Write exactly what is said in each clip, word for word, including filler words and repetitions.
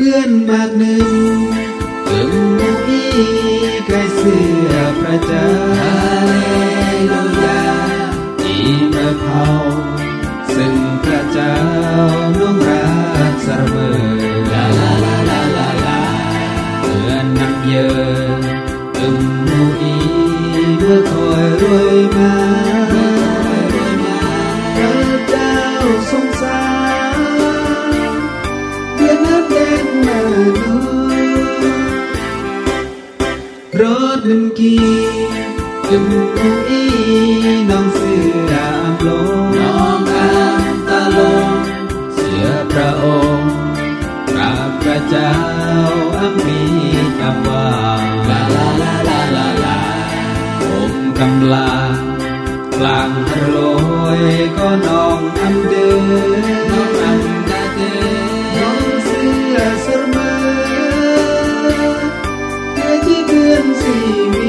เดือนมากหนึ่งถึงมุอีใกล้เสื้อพระเจ้าฮาเลลูยาอีเมื่อเผาซึ่งพระเจ้าน้องรักเสมอลาลาลาลาลาลาเมื่อนับเยอะถึงมุอีเมื่อคอยรวยมาพระเจ้าทรงสร้างเดือนนับเด็กมาดูรถหนึ่งกี่ถึงมุอีน้องเสืออำลงน้องอำตาลงเสือพระองค์พระพระเจ้าอำมีคำว่าลาลาลาลาลาลาผมกำลากลางฮโลยก็น้องอำเดินน้องอำตาเดินน้องเสือสรมาเกิดที่เดือนสีมี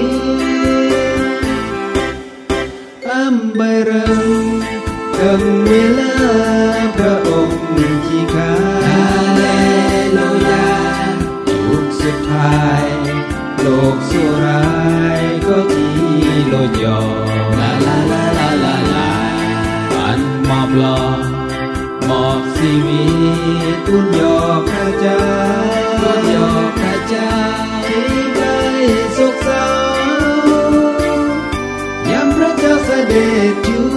อำใบเริงถึงเวลาพระองค์ที่ข้าฮาเลลูยายุคสุดท้ายโลกสุร้ายก็ที่โลดยอลาลาลาลาลาลาอันมอบลอมอบชีวิตตุนยอพระเจ้าตุนยอพระเจ้าที่ได้สุขเศร้ายามพระเจ้าเสด็จอยู่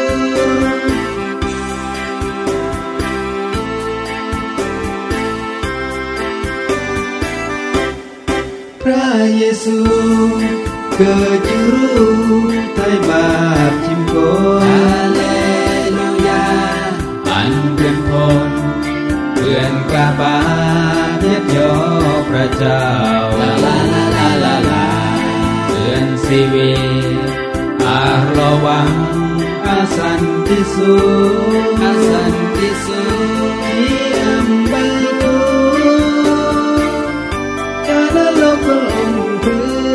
พระเยซูเกิดอยู่รู้ไถ่บาปทิมโกฮาเลลูยาอันเป็นผลเพื่อนกาบาเทียบยอพระเจ้าลาลาลาลาลาลาเพื่อนชีวิตอาระวังอาสันติสุอาสันติสุที่อำใบกูกาลโลกองเพื่อ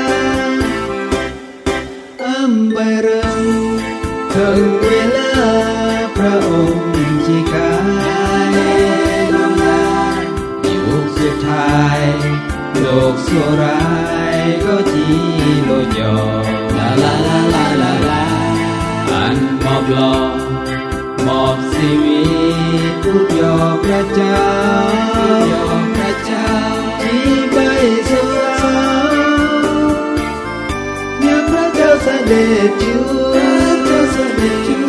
อำใบเริงถึงเวลาพระองค์ที่ข้าเลลูยายุคสุดท้ายโลกสุร้ายก็ที่โลดยอลาลาลาลาลาลาอันมอบลอมอบชีวิตทุกยอพระเจ้ายอพระเจ้าที่ใบสุดสายามพระเจ้าเสด็จอยู่พระเจ้าเสด็จอยู่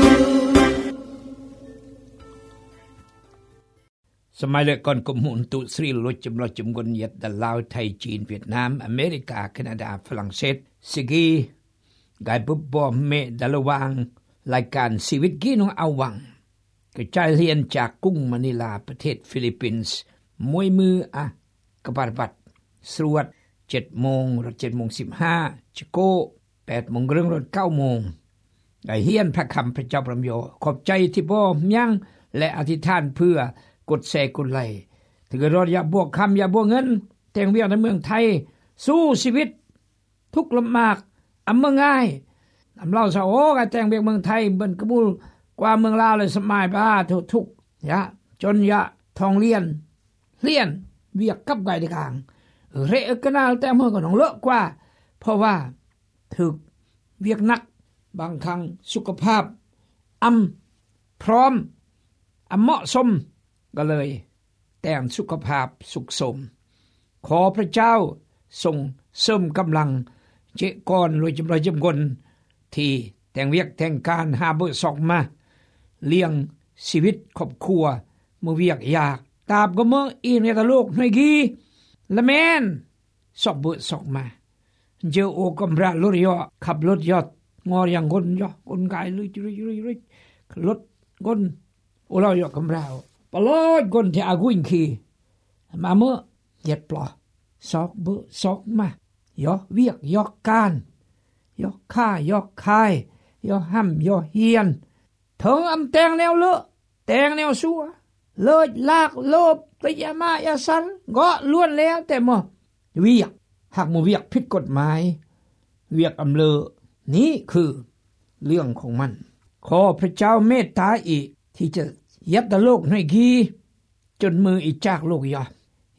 สมัยเล็กก่อนกมุนตุสรีลดจำลอจำกนยัดดลาวไทยจีนเวียดนามอเมริกาแคนาดาฝรั่งเศสสิกีกายบุบบอมเมดลวางรายการชีวิตกีนของเอาวังกระจายเรียนจากกรุงมะนิลาประเทศฟิลิปปินส์มวยมืออะกบาบัดสรวดเจ็ดโมงรถเจ็ดโมงสิบห้าชิโก้แปดโมงเรื่องรถเก้าโมงได้เฮียนพระคำพระเจ้าพระโยขอบใจที่บ่ยังและอธิษฐานเพื่อกดแชร์กดไลค์ถึงรถอย่าบวกคำอย่าบวกเงินแต่งเวียงในเมืองไทยสู้ชีวิตทุกลำบากอำเมืองง่ายอำเล่าสาวโอ้กันแต่งเวียงเมืองไทยเบิ่นกระบุลกว่าเมืองลาวเลยสมัยบ้าทุกทุกยะจนยะทองเลียนเลียนเวียกกับไก่ในกลางเรอะกนาแต่เมืองก็ต้องเลอะกว่าเพราะว่าถึกเวียกนักบางครั้งสุขภาพอำพร้อมอำเหมาะสมก็เลยแต่งสุขภาพสุขสมขอพระเจ้าทรงเสริมกำลังเจก่อนรวยจำรวยจำกนที่แต่งเวียกแต่งการหาเบอร์สอกมาเลี้ยงชีวิตครอบครัวเมื่อเวียกอยากตาบก็เมื่ออีในตะโลกหน่อยกี้ละแม่นสอกเบอร์สอกมาเจอโอกำราลรยอขับรถยอดงออย่างคนยอคนกายเลยเลยรถคนโอเรายอกำราปลอดคนที่อากุอินคีมาเมื่อเหยียดปลอสอกเบอร์สอกมายอเวียกยอกการยอกฆ่ายอกคายยอห้ำยอเฮียนถึงอำแตงแนวเลอะแตงแนวซัวเลิศลากโลบตยามายาสันก็ล้วนแล้วแต่เมื่อเวียกหากมือเวียกผิดกฎหมายเวียกอำเลอนี้คือเรื่องของมันขอพระเจ้าเมตตาอีกที่จะยับตะโลกให้กีจนมืออีจากโลกยอ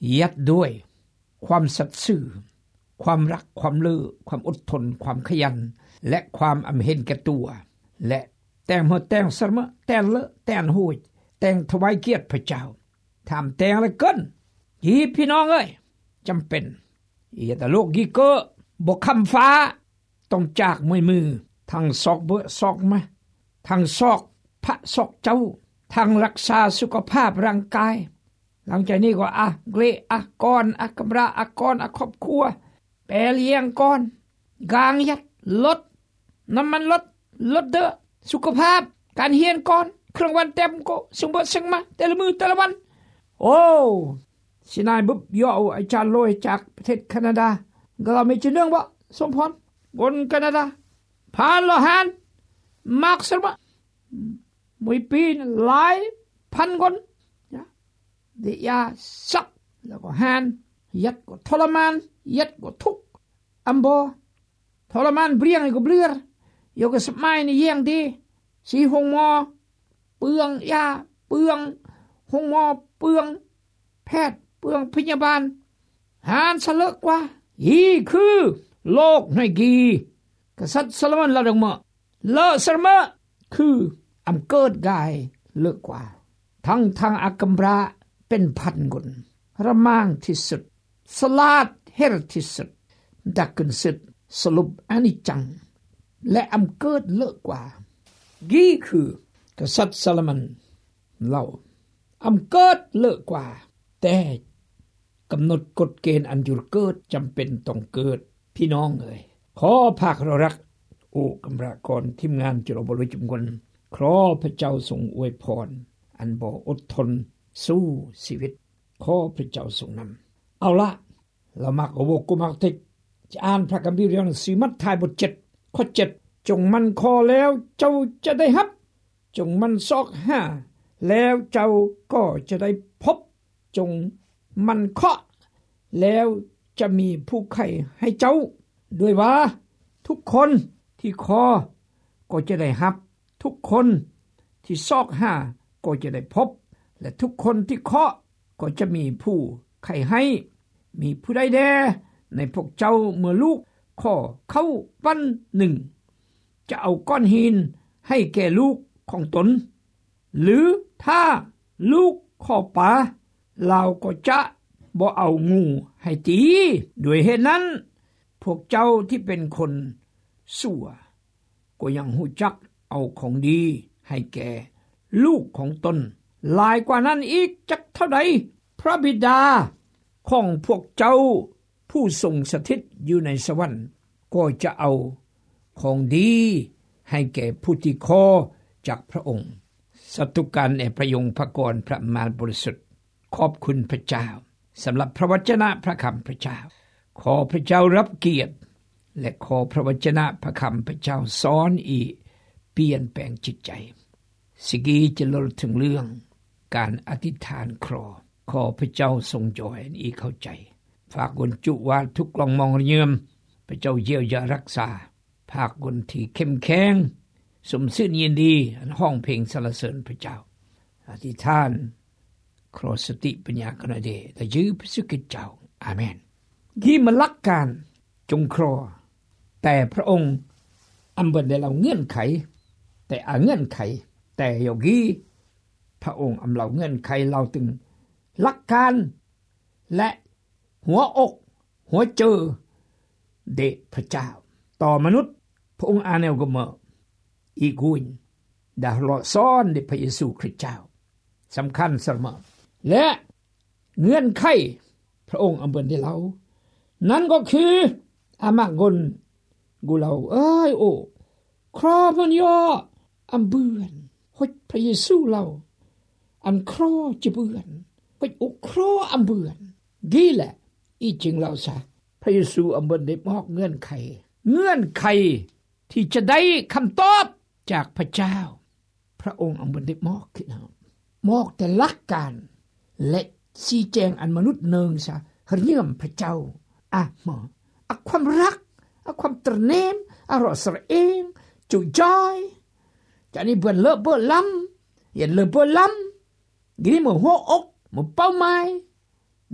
ยัดด้วยความสัตย์ซื่อความรักความเลื่อความอดทนความขยันและความอำเห็นแก่ตัวและแต่งเมื่อแต่งเสมอแต่งเลอะแต่งหูยแต่งถวายเกียรติพระเจ้าทำแต่งแล้วกันยีพี่น้องเอ้ยจำเป็นอย่าแต่โลกยีเกอบ่คำฟ้าต้องจากมือมือทางซอกเบอซอกมาทางซอกพระซอกเจ้าทางรักษาสุขภาพร่างกายหลังจากนี้ก็อ่ะเกรอะกอนอะกำราอะกอนอะครอบครัวแปรเลี้ยงก่อนกางยัดลดน้ำมันลดลดเด้อสุขภาพการเฮียนก่อนเครื่องวันเต็มก็ส่งบ่ส่งมาแต่ละมือแต่ละวันโอ้สินายบุบย่ออาจารย์โลยจากประเทศแคนาดาก็เราไม่จะเรื่องว่าสมพรบนแคนาดาพาลหานมากสักว่าไม่ปีหลายพันคนเดียสักแล้วก็หานยัดก็ทรมานยัดก็ทุกอัมโบทรมานเบรียงก็เบลือโยกสมัยนี่เยี่ยงดีสีหงมอเปลืองยาเปลืองหงมอเปลืองแพทย์เปลืองพยาบาลหานสะเลิกกว่าอีคือโลกในกีกษัตริย์ซาโลมอนละดงมะเลอะสมะคืออำเกิดกายเลิกกว่าทั้งทางอากัมราเป็นพันคนระมางที่สุดสลาดเฮรที่สุดดักกันสุดสรุปอนิจจังและอำเกิดเลิกกว่ากี่คือกษัตริย์ซาโลมอนเล่าอำเกิดเลิกกว่าแต่กำหนดกฎเกณฑ์อันอยู่เกิดจำเป็นต้องเกิดพี่น้องเอ่ยขอภาคเรารักโอ้กำรากรทีมงานจุฬาบริจุมคนขอพระเจ้าทรงอวยพรอันบ่อดทนสู้ชีวิตขอพระเจ้าทรงนำเอาละเรามักโอโวกุมักติจะอ่านพระคัมภีร์เรื่องสีมัทธิวบทเจ็ดข้อเจ็ดจงมันคอแล้วเจ้าจะได้รับจงมันซอกห้าแล้วเจ้าก็จะได้พบจงมันเคาะแล้วจะมีผู้ไข่ให้เจ้าด้วยว่าทุกคนที่คอก็จะได้รับทุกคนที่ซอกห้าก็จะได้พบและทุกคนที่เคาะก็จะมีผู้ไข่ให้มีผู้ใดแดในพวกเจ้าเมื่อลูกข้อเข้าปั้นหนึ่งจะเอาก้อนหินให้แก่ลูกของตนหรือถ้าลูกข้อป่าเราก็จะบ่เอางูให้ตีด้วยเหตุนั้นพวกเจ้าที่เป็นคนชั่วก็ยังหูจักเอาของดีให้แก่ลูกของตนหลายกว่านั้นอีกจักเท่าใดพระบิดาของพวกเจ้าผู้ทรงสถิตอยู่ในสวรรค์ก็จะเอาของดีให้แก่ผู้ที่ขอจากพระองค์สตุการแอพระยงพระกรพระมารบริสุทธิ์ขอบคุณพระเจ้าสำหรับพระวจนะพระคำพระเจ้าขอพระเจ้ารับเกียรติและขอพระวจนะพระคำพระเจ้าสอนอีกเปลี่ยนแปลงจิตใจสิกีจะลดถึงเรื่องการอธิษฐานครอขอพระเจ้าทรงจอยอีกเข้าใจฝากคนจุว่าทุกกลองมองเยือมพระเจ้าเยียวยารักษาภาคคนที่เข้มแข็งสมซื่อยินดีห้องเพลงสรรเสริญพระเจ้าอธิษฐานครอสติปัญญากันเดแต่ยื้อพระสุกิจเจ้าอาเมนยี่มันลักการจงครอแต่พระองค์อันเบิดได้เราเงื่อนไขแต่อาเงื่อนไขแต่โยกีพระองค์อำเราเงื่อนไขเราตึงหลักการและหัวอกหัวเจอเดชพระเจ้าต่อมนุษย์พระองค์อาแนวก็เมื่ออีกุนดาลอซ้อนเดชพระเยซูคริสต์เจ้าสำคัญเสมอและเงื่อนไขพระองค์อำเบิดได้เรานั่นก็คืออามากนกูเราเอ้ยโอ้ครอมันย่ออำเบือนหดพระเยซูเราอันครอจะเบือนหดอกครออำเบือนกี่แหละอีจริงเราซะพระเยซูอำเบิดได้มอกเงื่อนไขเงื่อนไขที่จะได้คำตอบจากพระเจ้าพระองค์อำเบิดได้มอกขึ้นมอกแต่หลักการและชี้แจงอันมนุษย์เนิงซะเรื่องพระเจ้าอ่ะหมออะความรักอะความตระเนมอะรอสระเองจุจอยจะนี่เบิ่นเลอะเบิ่นล้ำอย่าเลอะเบิ่นล้ำกี่นี่มือหัวอกมือเป้าหมายเด็กพ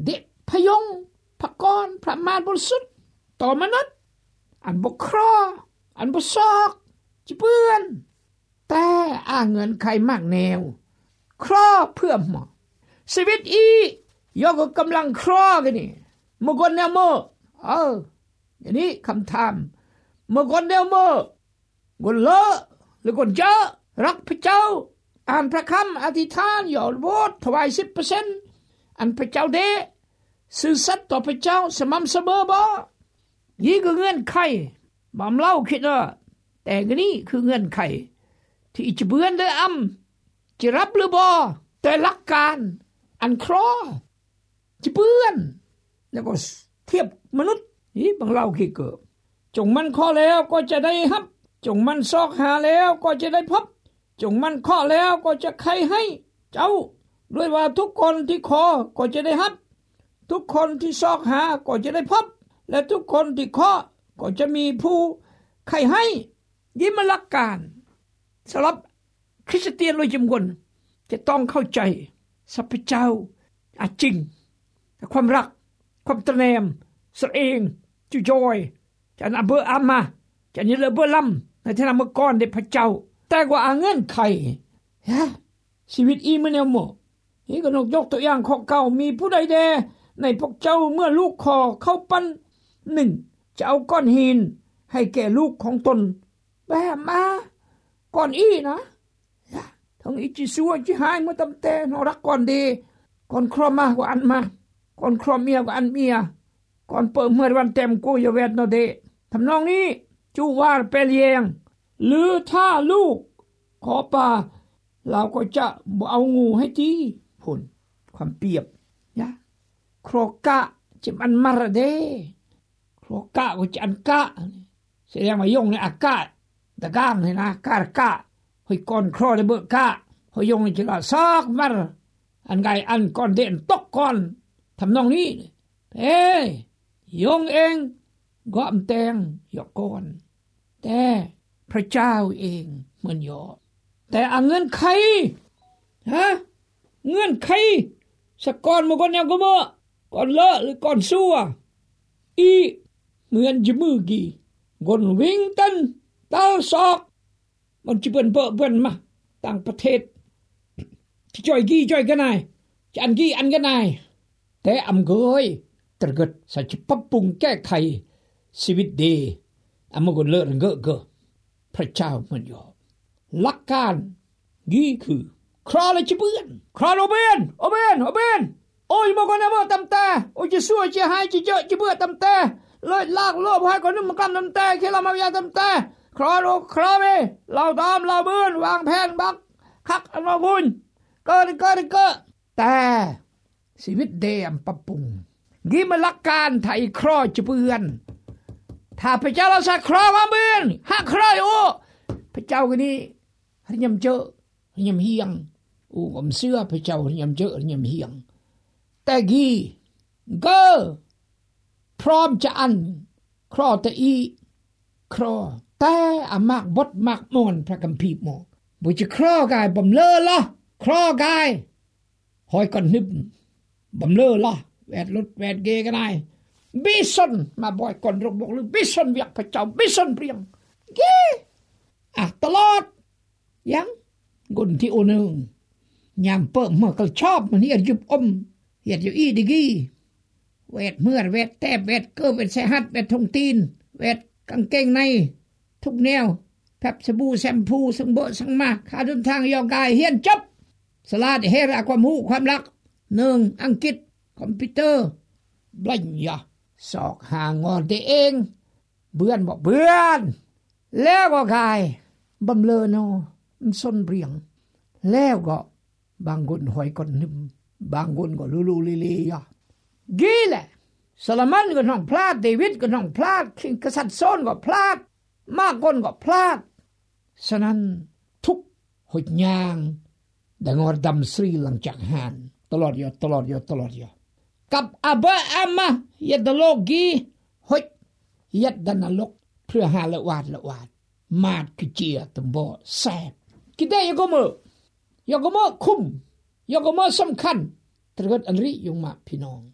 พยงพระกรพระมารบริสุทธิ์ต่อมนุษย์อันบกครออันบซอกจิเปื้อนแต่อ้างเงินใครมากแนวครอเพื่อหมอชีวิตอียกกำลังครอกันนี่เมื่อก่อนแนวเมื่อเอออย่างนี้คำถามเมื่อก่อนแนวเมื่อคนเลอะหรือคนเจอรักพระเจ้าอ่านพระคำอธิษฐานหยอดโวดถวาย สิบเปอร์เซ็นต์ อันพระเจ้าเดซื่อสัตย์ต่อพระเจ้าสม่ำเสมอบ่นี่คือเงื่อนไขบ่มเล่าคิดว่าแต่ก็นี่คือเงื่อนไขที่จะเบือนหรืออำจะรับหรือบ่แต่หลักการอันครอจะเบือนแล้วก็เทียบมนุษย์นี่บางเล่าคิดเกิดจงมันข้อแล้วก็จะได้รับจงมันซอกหาแล้วก็จะได้พบจงมันข้อแล้วก็จะใครให้เจ้าด้วยว่าทุกคนที่ขอก็จะได้รับทุกคนที่ซอกหาก็จะได้พบและทุกคนที่ขอก็จะมีผู้ใครให้ยิ่งมาหลักการสำหรับคริสเตียนโดยจำนวนจะต้องเข้าใจสัพเจ้าอาจริงความรักความตระเนมสเองจุจอยจะนำเบอร์อามาจะนี่เลเบอร์ลำในที่นำเมื่อก่อนได้พระเจ้าแต่กว่าเงื่อนไขฮะชีวิตอีมันแนวหมอนี่ก็นกยกตัวอย่างข้อเก่ามีผู้ใดแดในพวกเจ้าเมื่อลูกคอเข้าปั้นหนึ่งจะเอาก้อนหินให้แก่ลูกของตนแบมาก่อนอีนะทั้งอีจิซัวจิหายเมื่อตำแต่นรักก่อนดีก่อนครอมากว่าอันมาก่อนครอเมียกว่าอันเมียก่อนเปิดเมื่อวันเต็มกูยเวทโนเดทำนองนี้จูวาเปลียงหรือถ้าลูกขอป่าเราก็จะบ่เอางูให้ทีผลความเปรียบนะโครกะจิมันมาระเดโครกะก็จะอันกะแสดงว่ายงในอากาศตะก้างเลยนะกะกะหอยก่อนครอได้เบิกกะหอยยงในจิละซอกมารอันไกอันก่อนเด่นตกก่อนทำนองนี้เอ้ยยงเองก็อำแตงยกก่อนแต่พระเจ้าเองเหมือนยอแต่อันเงื่อนไขฮะเงื่อนไขสักก่อนมาก่อนยังก็เมื่อก่อนเลอะหรือก่อนซัวอีเหมือนจมือกี่กนวิ่งตันตาซอกมันจะเป็นเปิดเปิดมาต่างประเทศที่จ่อยกี่จ่อยกันนายจะอันกี่อันกันนายแต่อำเกยตระกดสัจปรับปรุงแก้ไขชีวิตดีอำมกุลเลอะเกอะเกอะพระเจ้ามันยอหลักการนี่คือครอเลยจะเบื่อนครอโอเบนโอเบนโอเบนโอ้ยมาก่อนนะมาตำแต่โอ้ยจะสู้จะหายจะเจอจะเบื่อตำแต่เลยลากโลบให้ก่อนนึงมันกันตำแต่แค่เรามาอย่าตำแต่ครอโลครอเมเราตามเราเบื่อนวางแผนบักคักอันว่าบุญเกิดเกิดเกิดแต่ชีวิตเดียมปรับปรุงนี่มันหลักการไทยครอจะเบื่อนถ้าพระเจ้าเราสักครอมาเบื่อนหักครอโอ้พระเจ้าคนนี้ให้ยำเจอให้ยำเฮียงอู้ผมเสื้อพระเจ้าให้ยำเจอให้ยำเฮียงแต่กี้ก็พร้อมจะอันครอตะอีครอแต่อามากบดมากมอนพระคัมภีร์หมอบุจะครอกายบ่มเลอละครอกายหอยก่อนนึบบ่มเลอละแวดรถแวดเกกันได้บิสนมาบ่อยก่อนรกบอกหรือบิสนเวียกพระเจ้าบิสนเปรียงเกอ่ะตลอดยังกุนที่โอนึงยามเปิดเมื่อก็ชอบมันเฮียยุบอมเฮียอยู่อีดิกี้เวทเมื่อเวทแทบเวทเกอเวทใส่หัดเวททงตีนเวทกางเกงในทุกแนวแพบสบู่แชมพูสังโบสังมาขาเดินทางยอกายเฮียนจบสลาดเฮราความหูความรักหนึ่งอังกฤษคอมพิวเตอร์บลัญญาสอกหางอนตัวเองเบื่อนบอกเบื่อนแล้วก็กายบำเลอโนมันส้นเปรียงแล้วก็บางคนหอยก่อนนึมบางคนก็ลูลูลีลีอ่ะกี้แหละโซโลมอนก็น้องพลาดเดวิดก็น้องพลาดคิงกษัตริย์โซนก็พลาดมากคนก็พลาดฉะนั้นทุกหดยางดังอดำสรีหลังจากหานตลอดอยู่ตลอดอยู่ตลอดอยู่กับอาบะอามายัดโลกีหดยัดดันลกเพื่อหาละวาดละวาดมาดกเจียตำบ่แสบกิได้ยังก็มือยังก็มือคุ้มยังก็มือสำคัญตระกดอันริยงมาพี่น้อง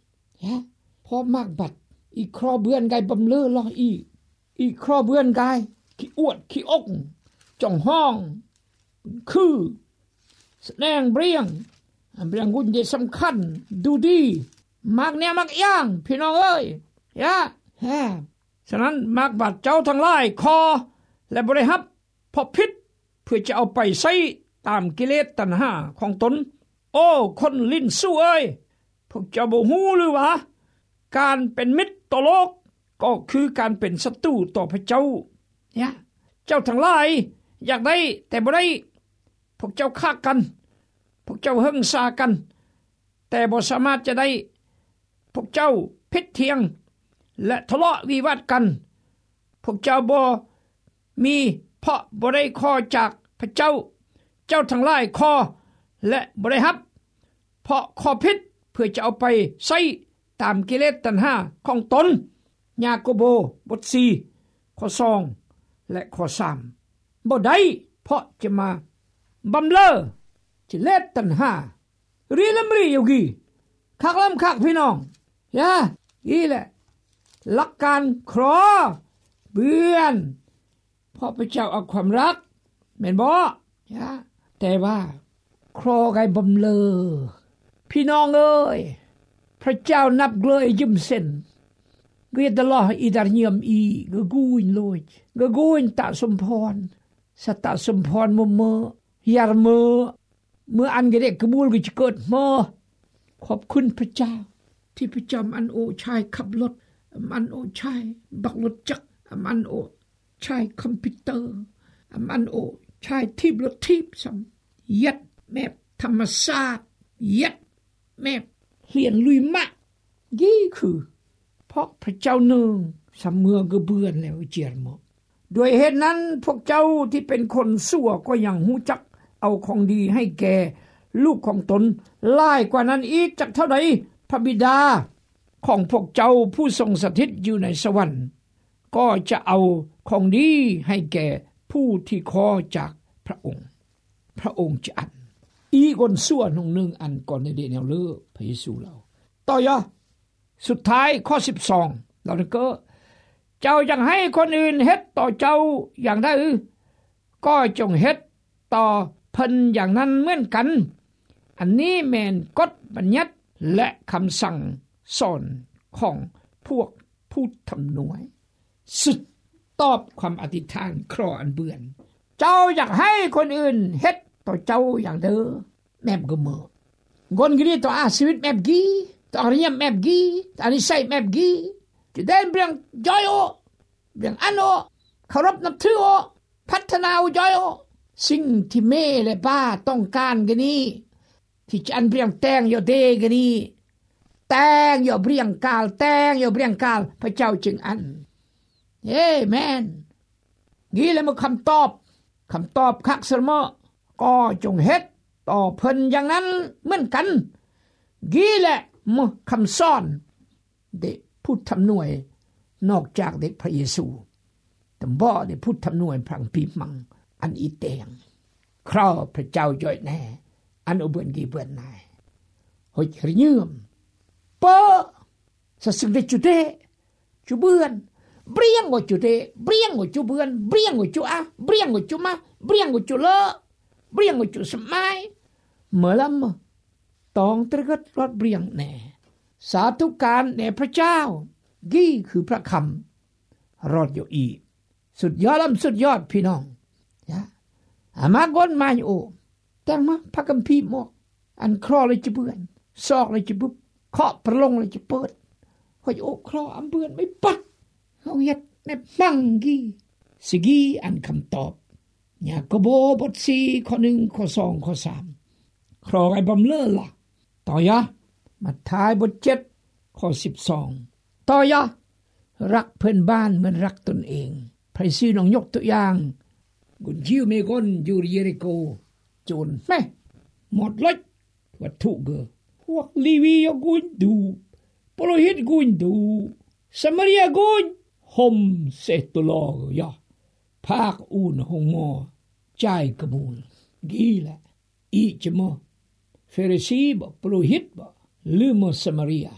ja พอมากบัดอีครอเบือนไกบำเลอลออีอีครอเบือนไกขี้อวดขี้อกจ่องห้องคือแสดงเบรียงเบรียงกุญแจสำคัญดูดีมากแนวมากย่างพี่น้องเอ้ยยะฮะฉะนั้นมากบัดเจ้าทั้งหลายคอและบ่ได้รับพอพิษเพื่อจะเอาไปใช้ตามกิเลสตัณหาของตนโอ้คนลิ้นสู้เอ้ยพวกเจ้าบ่ฮู้หรือวะการเป็นมิตรต่อโลกก็คือการเป็นศัตรูต่อพระเจ้าเนี่ยเจ้าทั้งหลายอยากได้แต่บ่ได้พวกเจ้าฆ่ากันพวกเจ้าหึงสากันแต่บ่สามารถจะได้พวกเจ้าพิษเถียงและทะเลาะวิวาทกันพวกเจ้าบ่มีเพราะบ่ได้ขอจากพระเจ้าเจ้าทั้งหลายขอและบ่ได้รับเพราะขอพิษเพื่อจะเอาไปใช้ตามกิเลสตัณหาของตนยาโคโบบทสี่ข้อสองและข้อสามบ่ได้เพราะจะมาบำเลอกิเลสตัณหารีลำรีอยู่กี่คักลำคักพี่น้องยะนี่แหละหลักการครอเบือนเพราะพระเจ้าเอาความรักแม่นบ่ยะแต่ว่าครอไกบำเลอพี่น้องเอ้ยพระเจ้านับเลยยิ้มเส้นเกิดAllah idar nyam i geguin loy geguin tak sempon sa tak sempon mo yar mo เมื่ออันกระเดกกระมูลก็จะเกิดมาขอบคุณพระเจ้าที่พระเจ้าอันโอชายขับรถอันโอชายบักรถจักรอันโอชายคอมพิวเตอร์อันโอชายทีบรถทีบซ้ำยัดแม่ธรรมศาสตร์ยัดแม่เรียนลุยมะยี่คือเพราะพระเจ้าหนึ่งสำเมือก็เบื่อแล้วเจียรมด้วยเหตุนั้นพวกเจ้าที่เป็นคนชั่วก็ยังหูจักเอาของดีให้แก่ลูกของตนหลายกว่านั้นอีกจักเท่าใดพระบิดาของพวกเจ้าผู้ทรงสถิตอยู่ในสวรรค์ก็จะเอาของดีให้แก่ผู้ที่ขอจากพระองค์พระองค์จะอันอีคนชั่วนงนึงอันก่อนในเดแนวเลือพระเยซูเราต่อยะสุดท้ายข้อสิบสองเราก็เจ้ายังให้คนอื่นเฮ็ดต่อเจ้าอย่างใดก็จงเฮ็ดต่อเพิ่นอย่างนั้นเหมือนกันอันนี้แม่นกฎบัญญัติและคำสั่งสอนของพวกผู้ทำนวยสุดตอบความอธิษฐานครออันเบื่อนเจ้าอยากให้คนอื่นเฮ็ดต่อเจ้าอย่างเด้อแม่บก็เมื่อกนกรีต่ออาชีวิตแม่บกีต่อเรียมแม่บกีต่อนิสัยแม่บกีจะได้เรื่องจอยโอเรื่องอันโอเคารพนับถือโอพัฒนาจอยโอสิ่งที่แม่และป้าต้องการกันนี้ที่จะอันเปรียงแตงโยเดกันนี้แตงโยเปรียงกาลแตงโยเปรียงกาลพระเจ้าจึงอันเอ้แม่นงี้แล้วมาคำตอบคำตอบคักสมอก็จงเฮ็ดต่อเพิ่นอย่างนั้นเหมือนกันงี้แหละมาคำสอนเด็กพูดทำหน่วยนอกจากเด็กพระเยซูแต่บ่ได้พูดทำหน่วยพังปีมังอันอีเตงคราวพระเจ้าย่อยแน่อันอุบลกีเบือนนายหอยเยืมเปอสสึกได้จุเดจุเบือนเบรียงว่าจุเดเบรียงว่าจุเบือนเบรียงว่าจุอะเบรียงว่าจุมาเบรียงว่าจุเลอเบรียงว่าจุสมัยเมื่อลำตองตรึกรถเบรียงแน่สาธุการแด่พระเจ้ากี่คือพระคำรอดอยู่อีสุดยอดลำสุดยอดพี่น้องยะอามากอนมาโอแต่งมาพระคัมภีร์หมอกอันครอเลยจะเบื่อนซอกเลยจะบุบเคาะประลงเลยจะเปิดหอยโอครออำเบื่อนไม่ปัดเขาเฮ็ดแม่ฟังกี่สิกี้อันคำตอบยาโคโบบทสี่ข้อหนึ่งข้อสองข้อสามครอไอ้บำเลอล่ะต่อยะมาท้ายบทเจ็ดข้อสิบสองต่อยะรักเพื่อนบ้านเหมือนรักตนเองพระซีน้องยกตัวอย่างกุนยิวเมกอนอยู่เยริโกโจรแม่หมดเลยวัตถุเกอพวกลีวียกุนดูปโลหิตกุนดูสมาเรียกุนหอมเสตุลอยะภาคอูนหงมอใจกมูลกีแหละอีจมอเฟริซีบปโลหิตบลืมสมาเรีย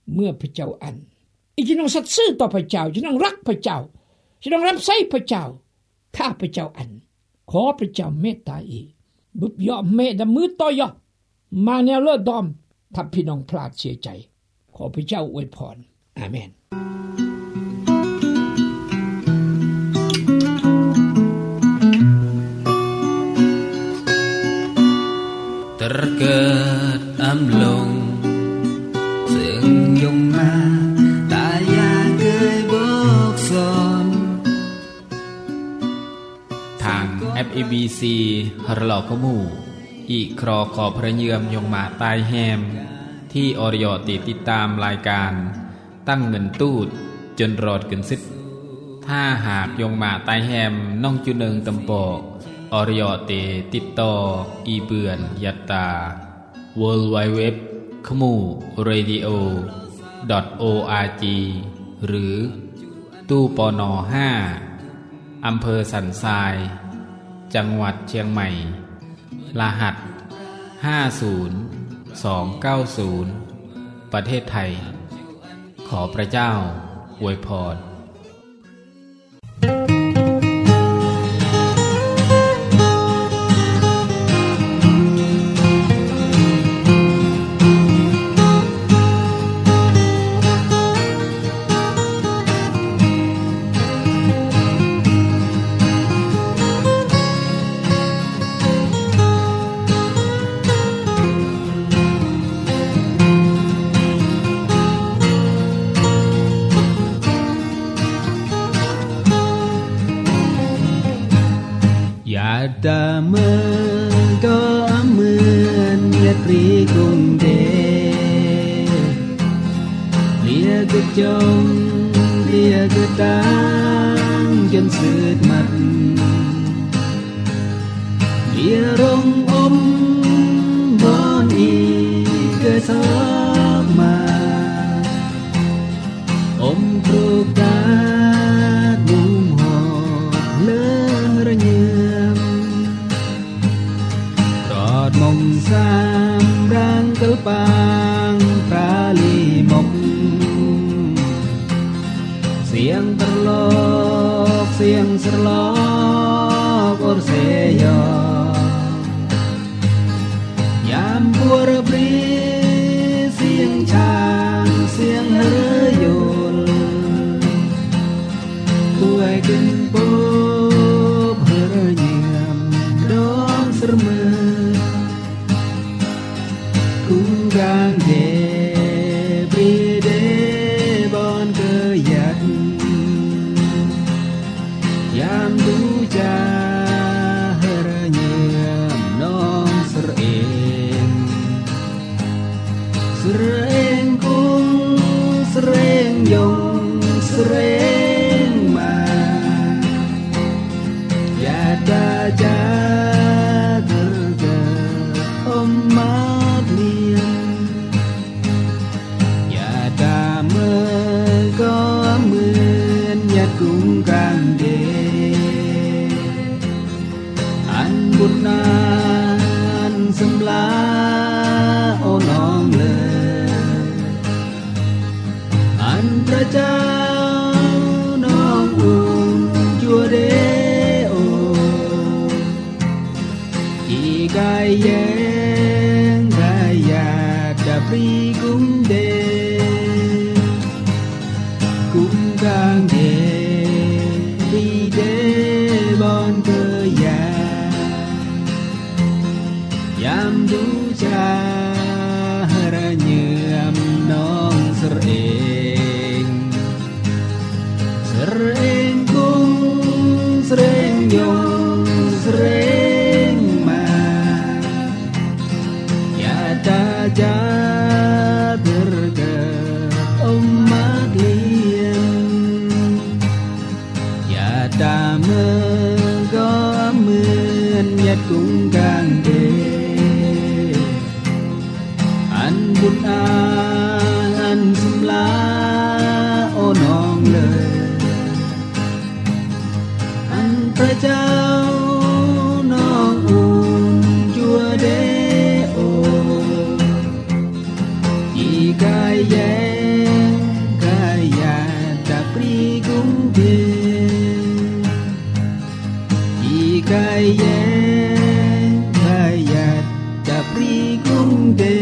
เมื่อพระเจ้าอันอีกจะต้องสัตย์ซื่อต่อพระเจ้าจะต้องรักพระเจ้าจะต้องรับใช้พระเจ้าถ้าพระเจ้าอันขอพระเจ้าเมตตาอีกบุบยอมเมตตามือต่อยอมาแนวเลิศดอมถ้าพี่น้องพลาดเสียใจขอพระเจ้าอวยพรอาเมน Terketamlung Sương dung ma Ta ya cười bước son Thang เอฟ อี บี ซี หรลอกขมูอีครอขอพระเยือมยงมาตายแฮมที่อรยติติดตามรายการตั้งเงินตูดจนรอดกึนสิทธิ์ถ้าหากยงมาตายแฮมน้องจุเนึงตำปอกอรยติติดต่ออีเบือนยัตตา ดับเบิลยู ดับเบิลยู ดับเบิลยู ดอท ขมูเรดิโอ ดอท โอ อาร์ จี หรือตู้ปนห้าอำเภอสันทรายจังหวัดเชียงใหม่รหัสห้าศูนย์ สองเก้าศูนย์ประเทศไทยขอพระเจ้าอวยพร Ta mơ có mơn nhật ri cùng đê Lìa cứ trông lìa cứ tăng chân sượt mặt Lìa rong ôm bon y cơ sớm mà ôm trục ta bùng hồ lơ ra nhầm mong sam rang cơ pang pra li mok siang terlok siang serlok or seyo yam pur bri siang chang siang herayul kuai kin pop heranyam dong serme Gang de bri de bon cơ yat Yam du cha her nyam nong ser eng Ser eng kung ser eng yong ser eng ma Yata cha terga om ma có mưa nhật cũng càng đê anh buồn anh xâm lá ô non lờ anh ra trao non buồn chua đê ô chỉ gai giang gai già đà pri cũng đê Gang de đi de bon cơ ya yam du cha hara nyam nong ser eng ser eng kung ser eng yong ser eng ma ya ta ja terga om mat lian ta mơ có mơn nhật cũng càng đê anh buồn anh xâm lá ô non lời anh phải trao non uốn chua đê ô chỉ cái giấy kaya hayat Capri Gungde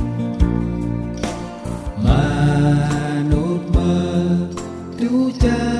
Manu berduja